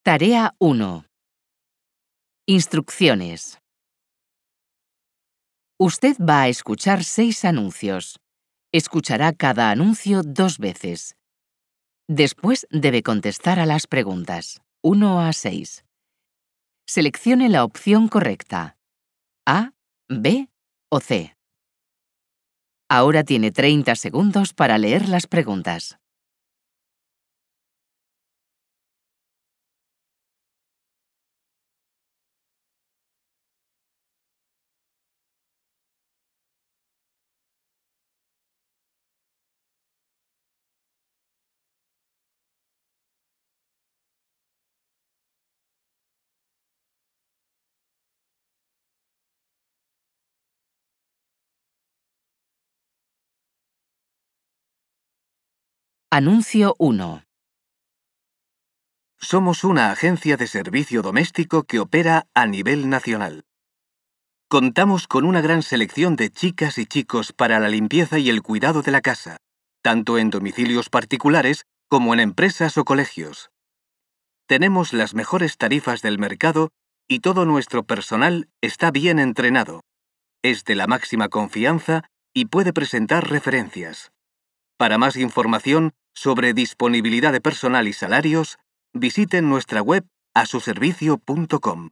Tarea 1. Instrucciones. Usted va a escuchar 6 anuncios. Escuchará cada anuncio 2 veces. Después debe contestar a las preguntas 1 a 6. Seleccione la opción correcta: A, B o C. Ahora tiene 30 segundos para leer las preguntas. Anuncio 1. Somos una agencia de servicio doméstico que opera a nivel nacional. Contamos con una gran selección de chicas y chicos para la limpieza y el cuidado de la casa, tanto en domicilios particulares como en empresas o colegios. Tenemos las mejores tarifas del mercado y todo nuestro personal está bien entrenado. Es de la máxima confianza y puede presentar referencias. Para más información sobre disponibilidad de personal y salarios, visiten nuestra web asuservicio.com.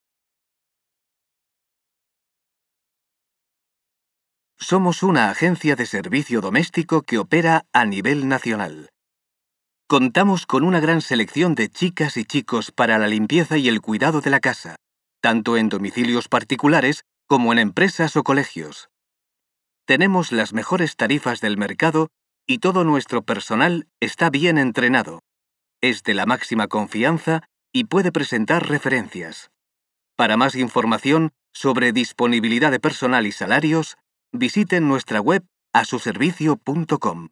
Somos una agencia de servicio doméstico que opera a nivel nacional. Contamos con una gran selección de chicas y chicos para la limpieza y el cuidado de la casa, tanto en domicilios particulares como en empresas o colegios. Tenemos las mejores tarifas del mercado y todo nuestro personal está bien entrenado. Es de la máxima confianza y puede presentar referencias. Para más información sobre disponibilidad de personal y salarios, visiten nuestra web asuservicio.com.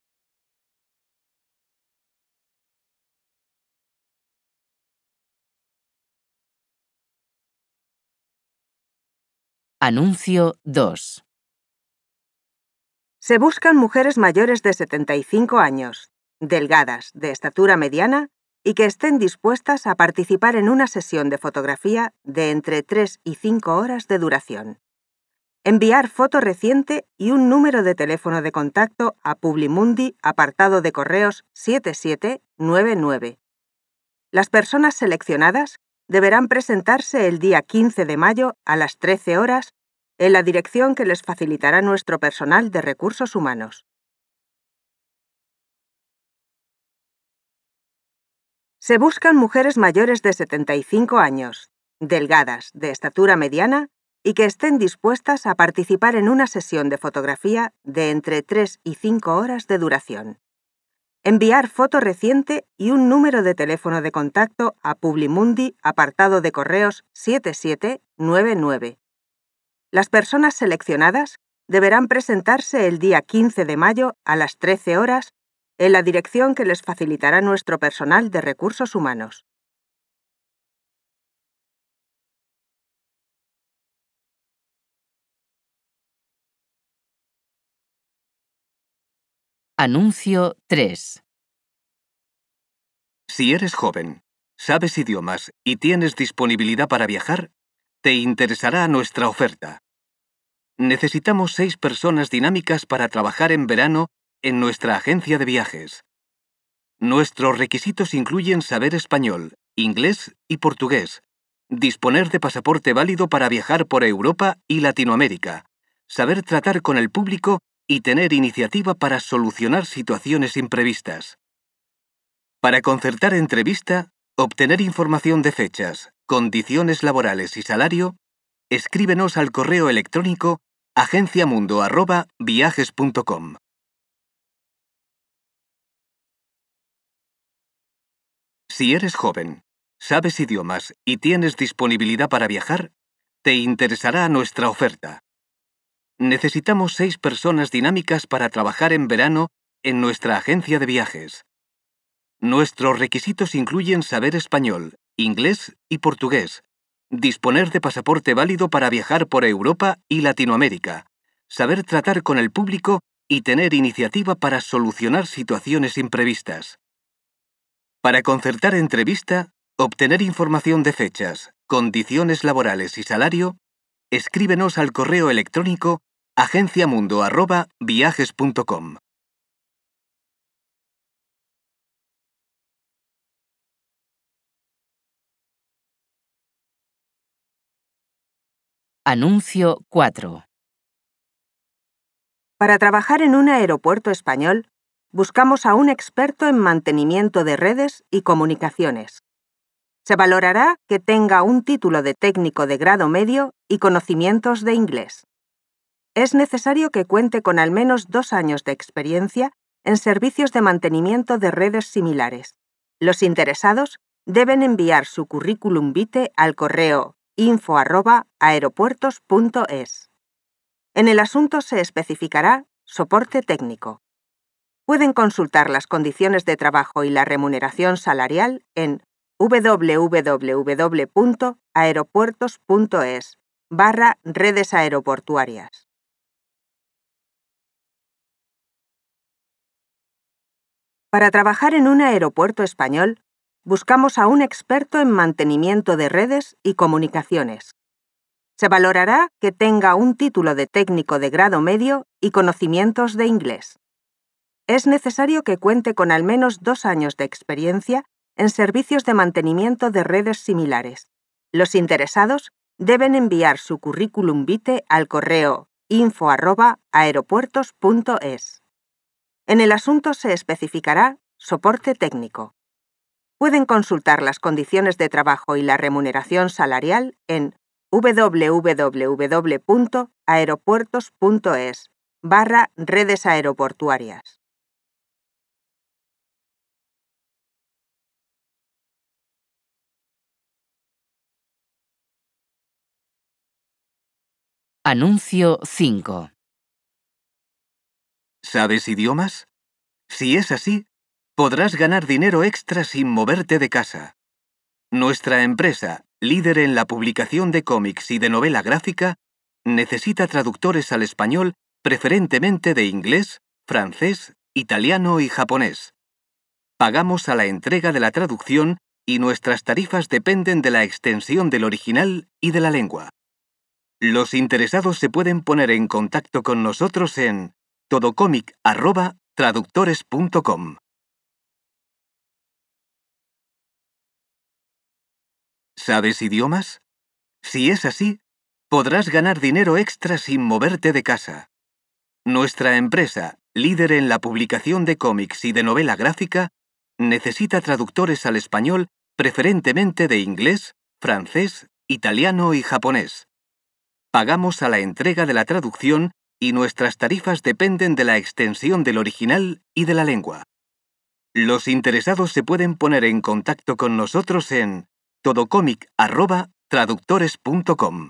Anuncio 2. Se buscan mujeres mayores de 75 años, delgadas, de estatura mediana y que estén dispuestas a participar en una sesión de fotografía de entre 3 y 5 horas de duración. Enviar foto reciente y un número de teléfono de contacto a Publimundi, apartado de correos 7799. Las personas seleccionadas deberán presentarse el día 15 de mayo a las 13 horas en la dirección que les facilitará nuestro personal de recursos humanos. Se buscan mujeres mayores de 75 años, delgadas, de estatura mediana y que estén dispuestas a participar en una sesión de fotografía de entre 3 y 5 horas de duración. Enviar foto reciente y un número de teléfono de contacto a Publimundi, apartado de correos 7799. Las personas seleccionadas deberán presentarse el día 15 de mayo a las 13 horas en la dirección que les facilitará nuestro personal de recursos humanos. Anuncio 3. Si eres joven, sabes idiomas y tienes disponibilidad para viajar, te interesará nuestra oferta. Necesitamos 6 personas dinámicas para trabajar en verano en nuestra agencia de viajes. Nuestros requisitos incluyen saber español, inglés y portugués, disponer de pasaporte válido para viajar por Europa y Latinoamérica, saber tratar con el público y tener iniciativa para solucionar situaciones imprevistas. Para concertar entrevista, obtener información de fechas, condiciones laborales y salario, escríbenos al correo electrónico agenciamundo@viajes.com. Si eres joven, sabes idiomas y tienes disponibilidad para viajar, te interesará nuestra oferta. Necesitamos 6 personas dinámicas para trabajar en verano en nuestra agencia de viajes. Nuestros requisitos incluyen saber español, inglés y portugués, disponer de pasaporte válido para viajar por Europa y Latinoamérica, saber tratar con el público y tener iniciativa para solucionar situaciones imprevistas. Para concertar entrevista, obtener información de fechas, condiciones laborales y salario, escríbenos al correo electrónico agenciamundo@viajes.com. Anuncio 4. Para trabajar en un aeropuerto español, buscamos a un experto en mantenimiento de redes y comunicaciones. Se valorará que tenga un título de técnico de grado medio y conocimientos de inglés. Es necesario que cuente con al menos 2 años de experiencia en servicios de mantenimiento de redes similares. Los interesados deben enviar su currículum vitae al correo info@aeropuertos.es. En el asunto se especificará soporte técnico. Pueden consultar las condiciones de trabajo y la remuneración salarial en www.aeropuertos.es/redes aeroportuarias. Para trabajar en un aeropuerto español, buscamos a un experto en mantenimiento de redes y comunicaciones. Se valorará que tenga un título de técnico de grado medio y conocimientos de inglés. Es necesario que cuente con al menos 2 años de experiencia en servicios de mantenimiento de redes similares. Los interesados deben enviar su currículum vitae al correo info@aeropuertos.es. En el asunto se especificará soporte técnico. Pueden consultar las condiciones de trabajo y la remuneración salarial en www.aeropuertos.es/redes aeroportuarias. Anuncio 5. ¿Sabes idiomas? Si es así, podrás ganar dinero extra sin moverte de casa. Nuestra empresa, líder en la publicación de cómics y de novela gráfica, necesita traductores al español, preferentemente de inglés, francés, italiano y japonés. Pagamos a la entrega de la traducción y nuestras tarifas dependen de la extensión del original y de la lengua. Los interesados se pueden poner en contacto con nosotros en todocomic@traductores.com. ¿Sabes idiomas? Si es así, podrás ganar dinero extra sin moverte de casa. Nuestra empresa, líder en la publicación de cómics y de novela gráfica, necesita traductores al español, preferentemente de inglés, francés, italiano y japonés. Pagamos a la entrega de la traducción y nuestras tarifas dependen de la extensión del original y de la lengua. Los interesados se pueden poner en contacto con nosotros en todocomic@traductores.com.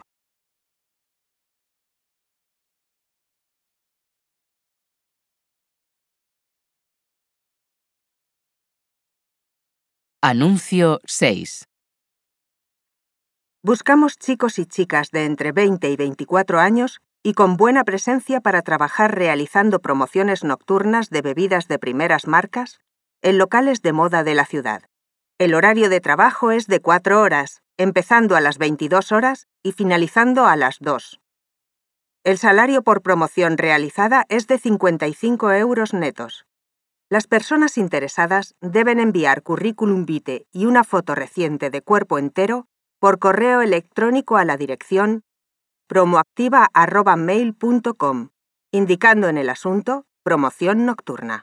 Anuncio 6. Buscamos chicos y chicas de entre 20 y 24 años y con buena presencia para trabajar realizando promociones nocturnas de bebidas de primeras marcas en locales de moda de la ciudad. El horario de trabajo es de 4 horas, empezando a las 22 horas y finalizando a las 2. El salario por promoción realizada es de 55 euros netos. Las personas interesadas deben enviar currículum vitae y una foto reciente de cuerpo entero por correo electrónico a la dirección promoactiva@mail.com, indicando en el asunto promoción nocturna.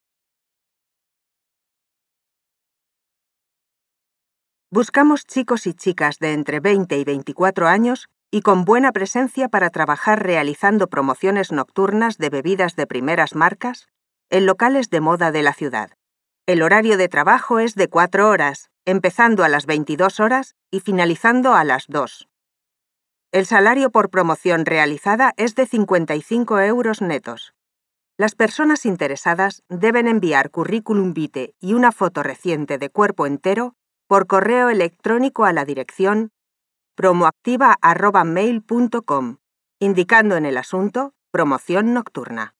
Buscamos chicos y chicas de entre 20 y 24 años y con buena presencia para trabajar realizando promociones nocturnas de bebidas de primeras marcas en locales de moda de la ciudad. El horario de trabajo es de 4 horas, empezando a las 22 horas y finalizando a las 2. El salario por promoción realizada es de 55 euros netos. Las personas interesadas deben enviar currículum vitae y una foto reciente de cuerpo entero por correo electrónico a la dirección promoactiva@mail.com, indicando en el asunto promoción nocturna.